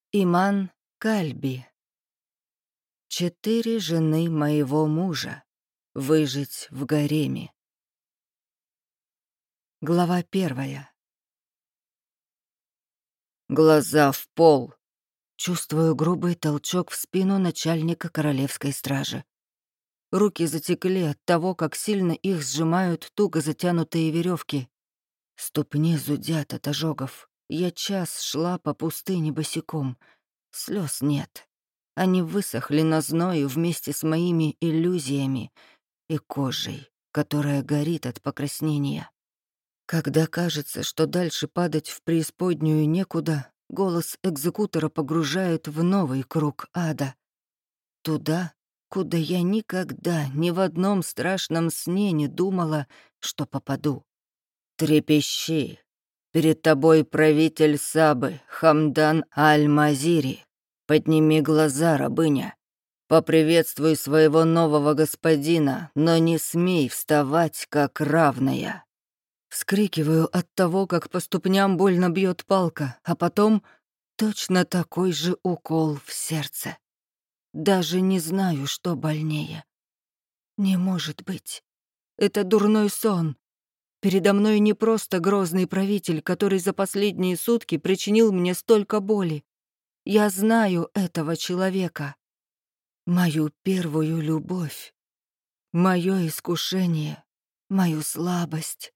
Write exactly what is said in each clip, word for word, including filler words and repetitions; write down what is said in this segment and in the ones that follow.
Иман Кальби. Четыре жены моего мужа. Выжить в гареме. Глава первая. Глаза в пол. Чувствую грубый толчок в спину начальника королевской стражи. Руки затекли от того, как сильно их сжимают туго затянутые веревки. Ступни зудят от ожогов. Я час шла по пустыне босиком. Слез нет. Они высохли на зною вместе с моими иллюзиями и кожей, которая горит от покраснения. Когда кажется, что дальше падать в преисподнюю некуда, голос экзекутора погружает в новый круг ада. Туда, куда я никогда ни в одном страшном сне не думала, что попаду. Трепещи. Перед тобой правитель Сабы, Хамдан Аль-Мазири. Подними глаза, рабыня. Поприветствуй своего нового господина, но не смей вставать, как равная. Вскрикиваю от того, как по ступням больно бьет палка, а потом точно такой же укол в сердце. Даже не знаю, что больнее. Не может быть. Это дурной сон. Передо мной не просто грозный правитель, который за последние сутки причинил мне столько боли. Я знаю этого человека. Мою первую любовь. Мое искушение. Мою слабость.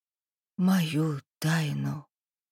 Мою тайну.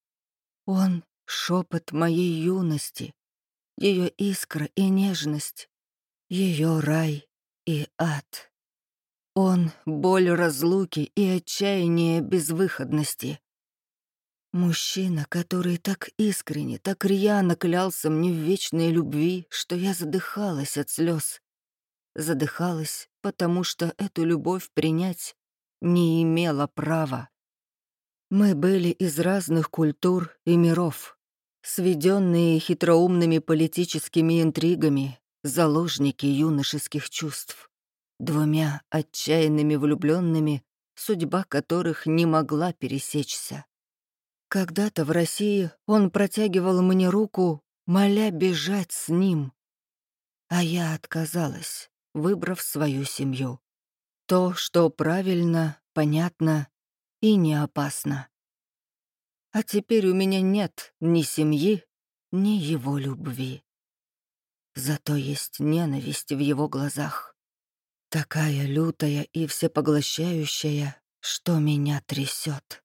Он — шепот моей юности, ее искра и нежность, ее рай и ад. Он — боль разлуки и отчаяние безвыходности. Мужчина, который так искренне, так рьяно клялся мне в вечной любви, что я задыхалась от слез. Задыхалась, потому что эту любовь принять не имела права. Мы были из разных культур и миров, сведенные хитроумными политическими интригами, заложники юношеских чувств, двумя отчаянными влюбленными, судьба которых не могла пересечься. Когда-то в России он протягивал мне руку, моля бежать с ним, а я отказалась, выбрав свою семью. То, что правильно, понятно и не опасно. А теперь у меня нет ни семьи, ни его любви. Зато есть ненависть в его глазах. Такая лютая и всепоглощающая, что меня трясет.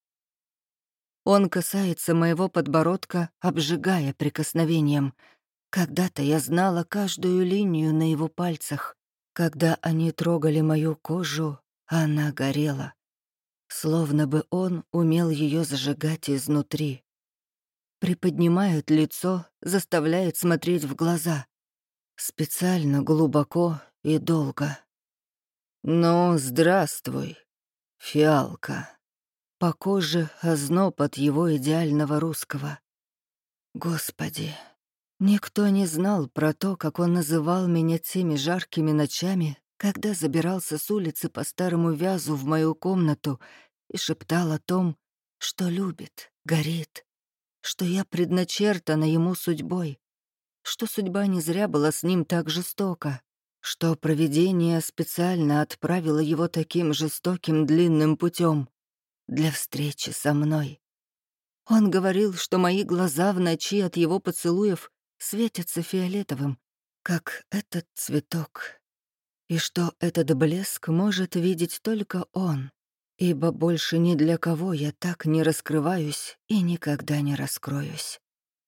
Он касается моего подбородка, обжигая прикосновением. Когда-то я знала каждую линию на его пальцах. Когда они трогали мою кожу, она горела. Словно бы он умел ее зажигать изнутри. Приподнимает лицо, заставляет смотреть в глаза. Специально глубоко и долго. «Ну, здравствуй, фиалка». По коже озноб от его идеального русского. Господи, никто не знал про то, как он называл меня теми жаркими ночами, когда забирался с улицы по старому вязу в мою комнату и шептал о том, что любит, горит, что я предначертана ему судьбой, что судьба не зря была с ним так жестока, что провидение специально отправило его таким жестоким длинным путем для встречи со мной. Он говорил, что мои глаза в ночи от его поцелуев светятся фиолетовым, как этот цветок, и что этот блеск может видеть только он, ибо больше ни для кого я так не раскрываюсь и никогда не раскроюсь.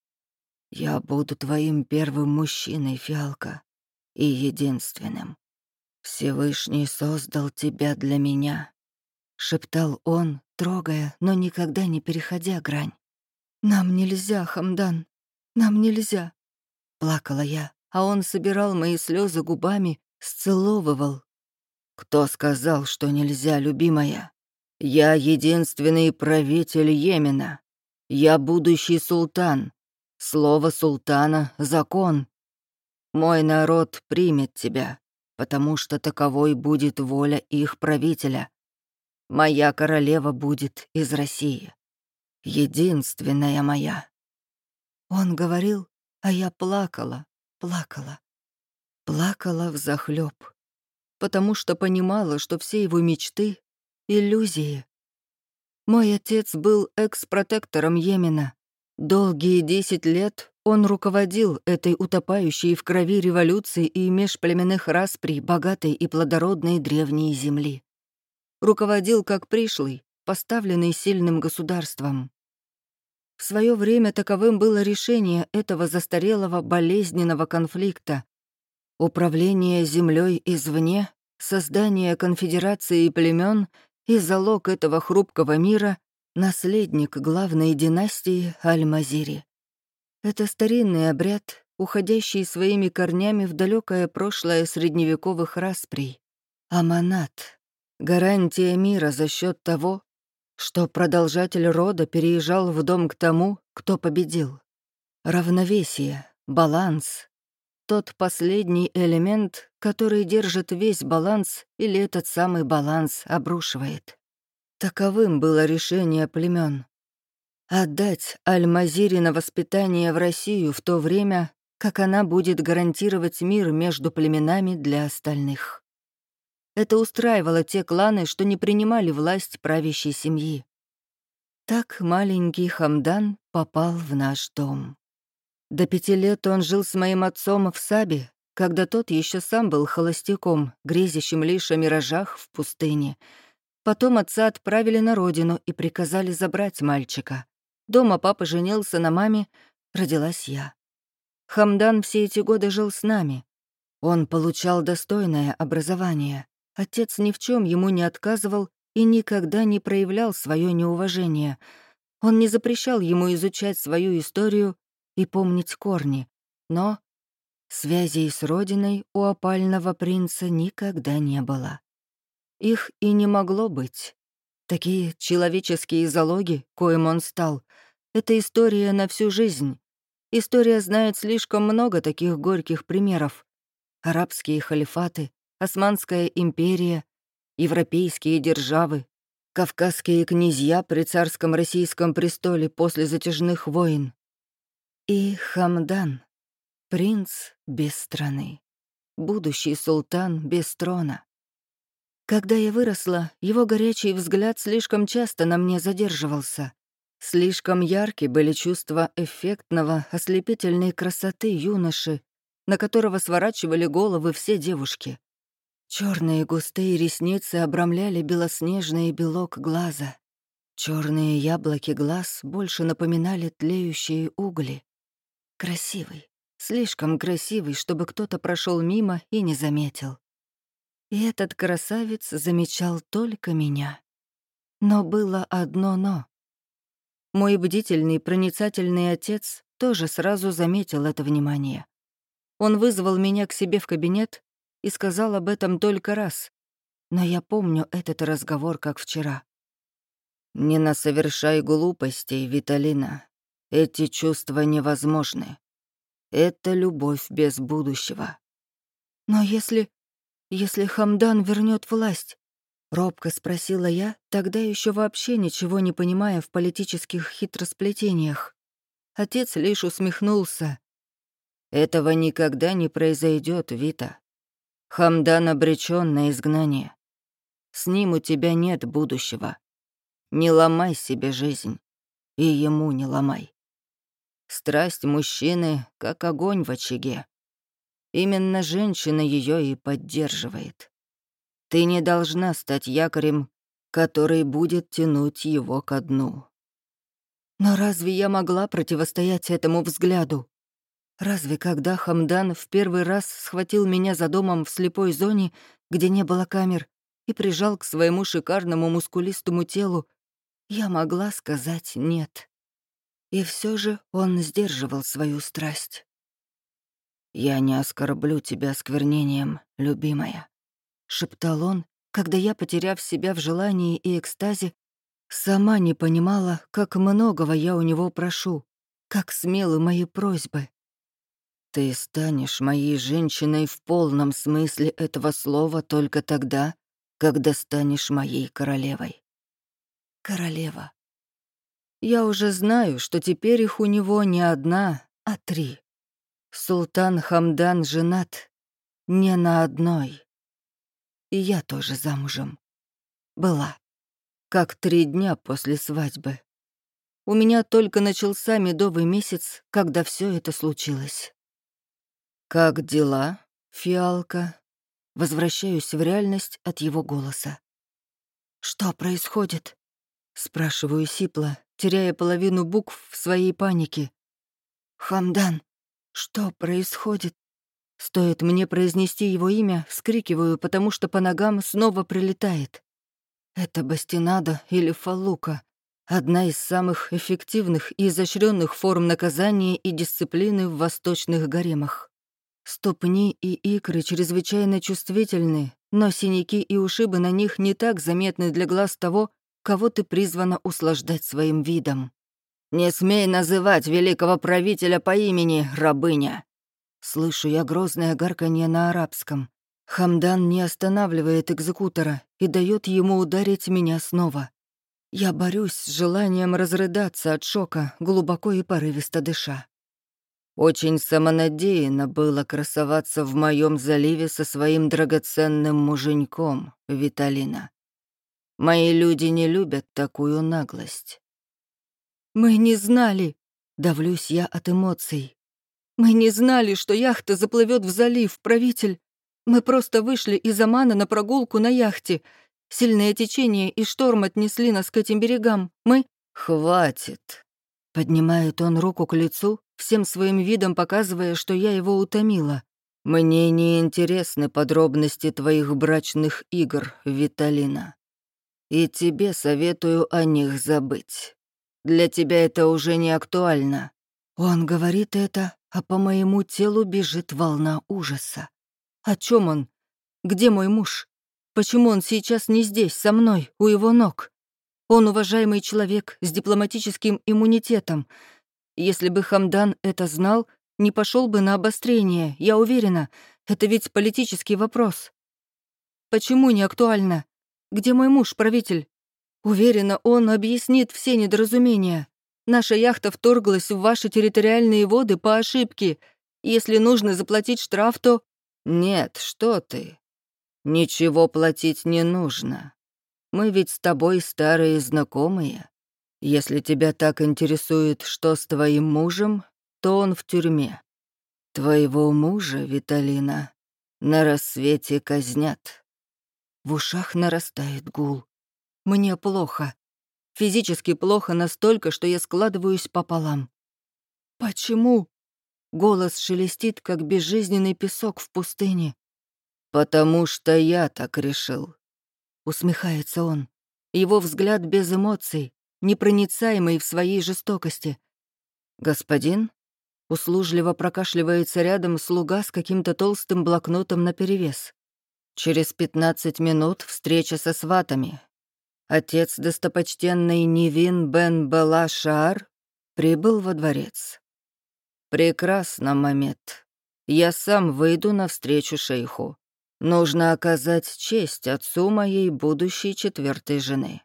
Я буду твоим первым мужчиной, фиалка, и единственным. Всевышний создал тебя для меня, — шептал он, трогая, но никогда не переходя грань. «Нам нельзя, Хамдан, нам нельзя», — плакала я, а он собирал мои слезы губами, сцеловывал. «Кто сказал, что нельзя, любимая? Я единственный правитель Йемена. Я будущий султан. Слово султана — закон. Мой народ примет тебя, потому что таковой будет воля их правителя. Моя королева будет из России. Единственная моя». Он говорил, А я плакала, плакала, плакала взахлёб, потому что понимала, что все его мечты — иллюзии. Мой отец был экс-протектором Йемена. Долгие десять лет он руководил этой утопающей в крови революции и межплеменных расприй богатой и плодородной древней земли. Руководил как пришлый, поставленный сильным государством. В свое время таковым было решение этого застарелого болезненного конфликта. Управление землей извне, создание конфедерации племен и залог этого хрупкого мира — наследник главной династии Аль-Мазири. Это старинный обряд, уходящий своими корнями в далекое прошлое средневековых расприй. Аманат — гарантия мира за счет того, что продолжатель рода переезжал в дом к тому, кто победил. Равновесие, баланс — тот последний элемент, который держит весь баланс или этот самый баланс обрушивает. Таковым было решение племен. Отдать Аль-Мазири на воспитание в Россию в то время, как она будет гарантировать мир между племенами для остальных. Это устраивало те кланы, что не принимали власть правящей семьи. Так маленький Хамдан попал в наш дом. До пяти лет он жил с моим отцом в Сабе, когда тот еще сам был холостяком, грезящим лишь о миражах в пустыне. Потом отца отправили на родину и приказали забрать мальчика. Дома папа женился на маме, родилась я. Хамдан все эти годы жил с нами. Он получал достойное образование. Отец ни в чем ему не отказывал и никогда не проявлял свое неуважение. Он не запрещал ему изучать свою историю и помнить корни, но связей с родиной у опального принца никогда не было. Их и не могло быть. Такие человеческие залоги, коим он стал, — это история на всю жизнь. История знает слишком много таких горьких примеров. Арабские халифаты, Османская империя, европейские державы, кавказские князья при царском российском престоле после затяжных войн. И Хамдан, принц без страны, будущий султан без трона. Когда я выросла, его горячий взгляд слишком часто на мне задерживался. Слишком ярки были чувства эффектного, ослепительной красоты юноши, на которого сворачивали головы все девушки. Черные густые ресницы обрамляли белоснежный белок глаза. Черные яблоки глаз больше напоминали тлеющие угли. Красивый, слишком красивый, чтобы кто-то прошел мимо и не заметил. И этот красавец замечал только меня. Но было одно «но». Мой бдительный, проницательный отец тоже сразу заметил это внимание. Он вызвал меня к себе в кабинет и сказал об этом только раз, но я помню этот разговор как вчера. «Не насовершай глупостей, Виталина. Эти чувства невозможны. Это любовь без будущего». «Но если... если Хамдан вернет власть?» — робко спросила я, тогда еще вообще ничего не понимая в политических хитросплетениях. Отец лишь усмехнулся. «Этого никогда не произойдет, Вита. Хамдан обречен на изгнание. С ним у тебя нет будущего. Не ломай себе жизнь, и ему не ломай. Страсть мужчины, как огонь в очаге. Именно женщина ее и поддерживает. Ты не должна стать якорем, который будет тянуть его ко дну». Но разве я могла противостоять этому взгляду? Разве когда Хамдан в первый раз схватил меня за домом в слепой зоне, где не было камер, и прижал к своему шикарному мускулистому телу, я могла сказать «нет». И все же он сдерживал свою страсть. «Я не оскорблю тебя осквернением, любимая», — шептал он, когда я, потеряв себя в желании и экстазе, сама не понимала, как многого я у него прошу, как смелы мои просьбы. «Ты станешь моей женщиной в полном смысле этого слова только тогда, когда станешь моей королевой». Королева. Я уже знаю, что теперь их у него не одна, а три. Султан Хамдан женат не на одной. И я тоже замужем. Была. Как три дня после свадьбы. У меня только начался медовый месяц, когда все это случилось. «Как дела, фиалка?» Возвращаюсь в реальность от его голоса. «Что происходит?» Спрашиваю сипло, теряя половину букв в своей панике. «Хамдан, что происходит?» Стоит мне произнести его имя, вскрикиваю, потому что по ногам снова прилетает. Это бастинада или фалука. Одна из самых эффективных и изощренных форм наказания и дисциплины в восточных гаремах. Ступни и икры чрезвычайно чувствительны, но синяки и ушибы на них не так заметны для глаз того, кого ты призвана услаждать своим видом. «Не смей называть великого правителя по имени, рабыня!» Слышу я грозное гарканье на арабском. Хамдан не останавливает экзекутора и дает ему ударить меня снова. Я борюсь с желанием разрыдаться от шока, глубоко и порывисто дыша. Очень самонадеянно было красоваться в моем заливе со своим драгоценным муженьком, Виталина. Мои люди не любят такую наглость. «Мы не знали», — давлюсь я от эмоций. «Мы не знали, что яхта заплывет в залив, правитель. Мы просто вышли из Омана на прогулку на яхте. Сильное течение и шторм отнесли нас к этим берегам. Мы...» «Хватит!» Поднимает он руку к лицу, всем своим видом показывая, что я его утомила. «Мне не интересны подробности твоих брачных игр, Виталина. И тебе советую о них забыть. Для тебя это уже не актуально». Он говорит это, а по моему телу бежит волна ужаса. О чем он? Где мой муж? Почему он сейчас не здесь, со мной, у его ног? Он уважаемый человек с дипломатическим иммунитетом. Если бы Хамдан это знал, не пошел бы на обострение, я уверена. Это ведь политический вопрос. Почему не актуально? Где мой муж, правитель? Уверена, он объяснит все недоразумения. Наша яхта вторглась в ваши территориальные воды по ошибке. Если нужно заплатить штраф, то... Нет, что ты. Ничего платить не нужно. Мы ведь с тобой старые знакомые. Если тебя так интересует, что с твоим мужем, то он в тюрьме. Твоего мужа, Виталина, на рассвете казнят». В ушах нарастает гул. Мне плохо. Физически плохо настолько, что я складываюсь пополам. «Почему?» Голос шелестит, как безжизненный песок в пустыне. «Потому что я так решил», — усмехается он. Его взгляд без эмоций, непроницаемый в своей жестокости. «Господин?» — услужливо прокашливается рядом слуга с каким-то толстым блокнотом наперевес. «Через пятнадцать минут встреча со сватами. Отец достопочтенный Нивин бен Бела Шаар прибыл во дворец». «Прекрасно, Мамед. Я сам выйду навстречу шейху. Нужно оказать честь отцу моей будущей четвертой жены».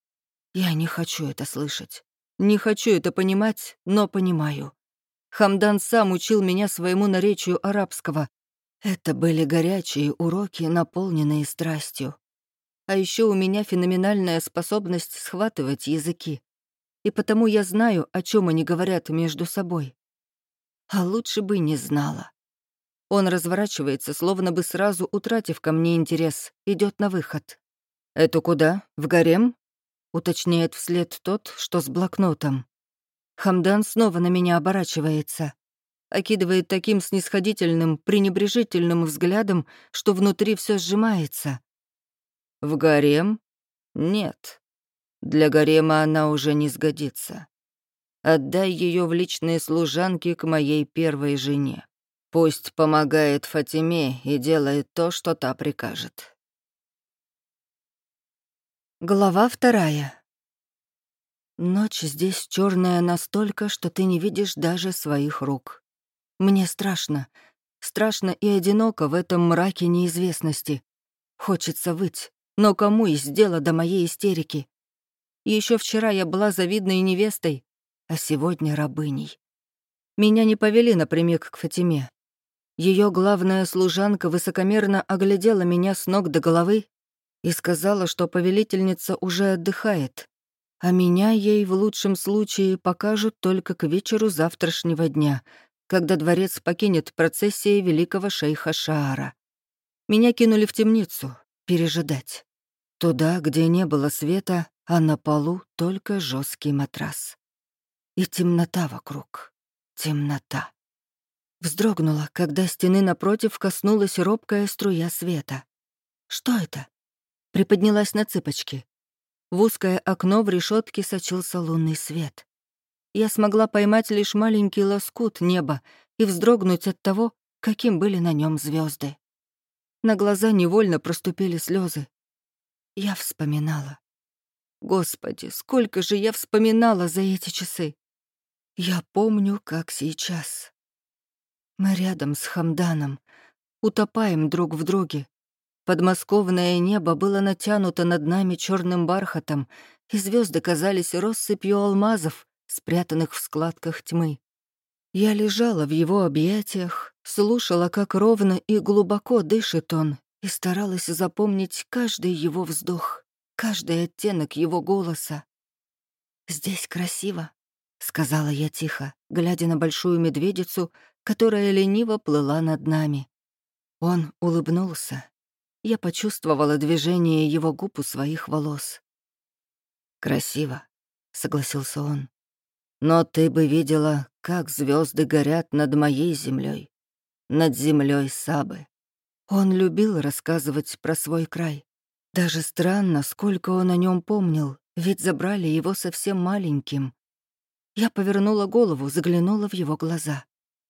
Я не хочу это слышать. Не хочу это понимать, но понимаю. Хамдан сам учил меня своему наречию арабского. Это были горячие уроки, наполненные страстью. А еще у меня феноменальная способность схватывать языки. И потому я знаю, о чем они говорят между собой. А лучше бы не знала. Он разворачивается, словно бы сразу утратив ко мне интерес, идет на выход. «Это куда? В гарем?» — уточняет вслед тот, что с блокнотом. Хамдан снова на меня оборачивается. Окидывает таким снисходительным, пренебрежительным взглядом, что внутри все сжимается. «В гарем? Нет. Для гарема она уже не сгодится. Отдай ее в личные служанки к моей первой жене. Пусть помогает Фатиме и делает то, что та прикажет». Глава вторая. Ночь здесь черная настолько, что ты не видишь даже своих рук. Мне страшно. Страшно и одиноко в этом мраке неизвестности. Хочется выть, но кому есть дело до моей истерики? Еще вчера я была завидной невестой, а сегодня рабыней. Меня не повели напрямик к Фатиме. Ее главная служанка высокомерно оглядела меня с ног до головы и сказала, что повелительница уже отдыхает, а меня ей в лучшем случае покажут только к вечеру завтрашнего дня, когда дворец покинет процессия великого шейха Шаара. Меня кинули в темницу, пережидать. Туда, где не было света, а на полу только жесткий матрас. И темнота вокруг. Темнота. Вздрогнула, когда стены напротив коснулась робкая струя света. Что это? Приподнялась на цыпочки. В узкое окно в решетке сочился лунный свет. Я смогла поймать лишь маленький лоскут неба и вздрогнуть от того, каким были на нем звезды. На глаза невольно проступили слезы. Я вспоминала. Господи, сколько же я вспоминала за эти часы. Я помню, как сейчас. Мы рядом с Хамданом, утопаем друг в друге. Подмосковное небо было натянуто над нами черным бархатом, и звезды казались россыпью алмазов, спрятанных в складках тьмы. Я лежала в его объятиях, слушала, как ровно и глубоко дышит он, и старалась запомнить каждый его вздох, каждый оттенок его голоса. «Здесь красиво», — сказала я тихо, глядя на большую медведицу, которая лениво плыла над нами. Он улыбнулся. Я почувствовала движение его губ у своих волос. «Красиво», — согласился он. «Но ты бы видела, как звезды горят над моей землей, над землей Сабы». Он любил рассказывать про свой край. Даже странно, сколько он о нем помнил, ведь забрали его совсем маленьким. Я повернула голову, заглянула в его глаза.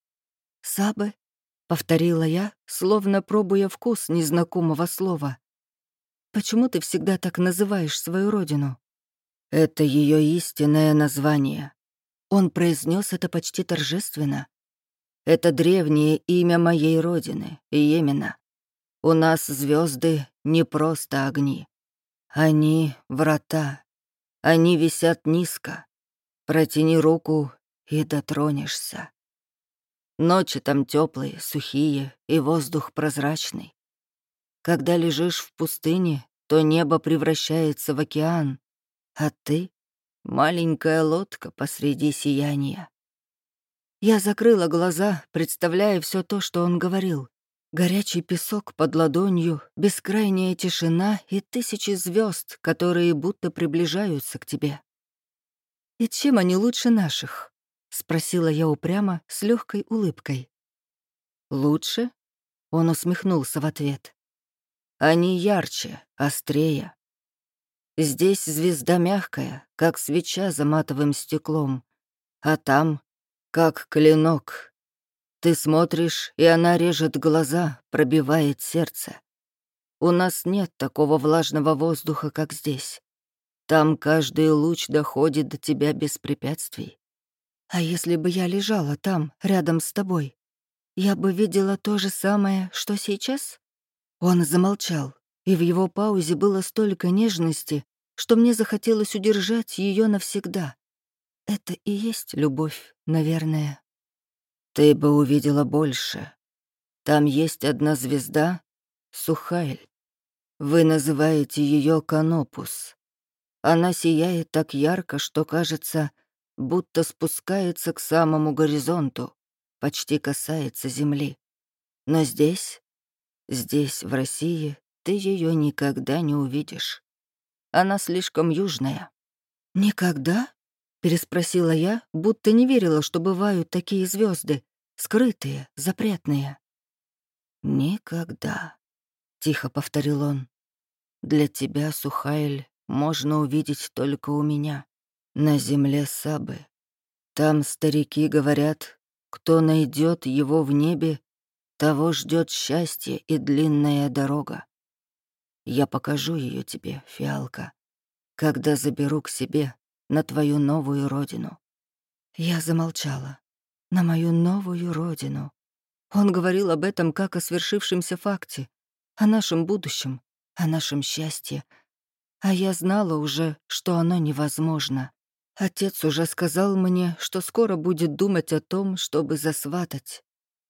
«Сабы?» — повторила я, словно пробуя вкус незнакомого слова. «Почему ты всегда так называешь свою родину?» «Это ее истинное название». Он произнес это почти торжественно. «Это древнее имя моей родины, Йемена. У нас звезды не просто огни. Они — врата. Они висят низко. Протяни руку и дотронешься. Ночи там теплые, сухие, и воздух прозрачный. Когда лежишь в пустыне, то небо превращается в океан, а ты — маленькая лодка посреди сияния». Я закрыла глаза, представляя все то, что он говорил. Горячий песок под ладонью, бескрайняя тишина и тысячи звезд, которые будто приближаются к тебе. «И чем они лучше наших?» — спросила я упрямо, с легкой улыбкой. «Лучше?» — он усмехнулся в ответ. «Они ярче, острее. Здесь звезда мягкая, как свеча за матовым стеклом, а там — как клинок. Ты смотришь, и она режет глаза, пробивает сердце. У нас нет такого влажного воздуха, как здесь. Там каждый луч доходит до тебя без препятствий. А если бы я лежала там, рядом с тобой, я бы видела то же самое, что сейчас?» Он замолчал, и в его паузе было столько нежности, что мне захотелось удержать ее навсегда. Это и есть любовь, наверное. «Ты бы увидела больше. Там есть одна звезда — Сухайль. Вы называете ее Канопус. Она сияет так ярко, что кажется, будто спускается к самому горизонту, почти касается земли. Но здесь, здесь, в России, ты ее никогда не увидишь. Она слишком южная». «Никогда?» — переспросила я, будто не верила, что бывают такие звезды, скрытые, запретные. «Никогда», — тихо повторил он. «Для тебя, Сухайль, можно увидеть только у меня, на земле Сабы. Там старики говорят, кто найдет его в небе, того ждет счастье и длинная дорога. Я покажу ее тебе, фиалка, когда заберу к себе на твою новую родину». Я замолчала. На мою новую родину. Он говорил об этом как о свершившемся факте, о нашем будущем, о нашем счастье. А я знала уже, что оно невозможно. Отец уже сказал мне, что скоро будет думать о том, чтобы засватать.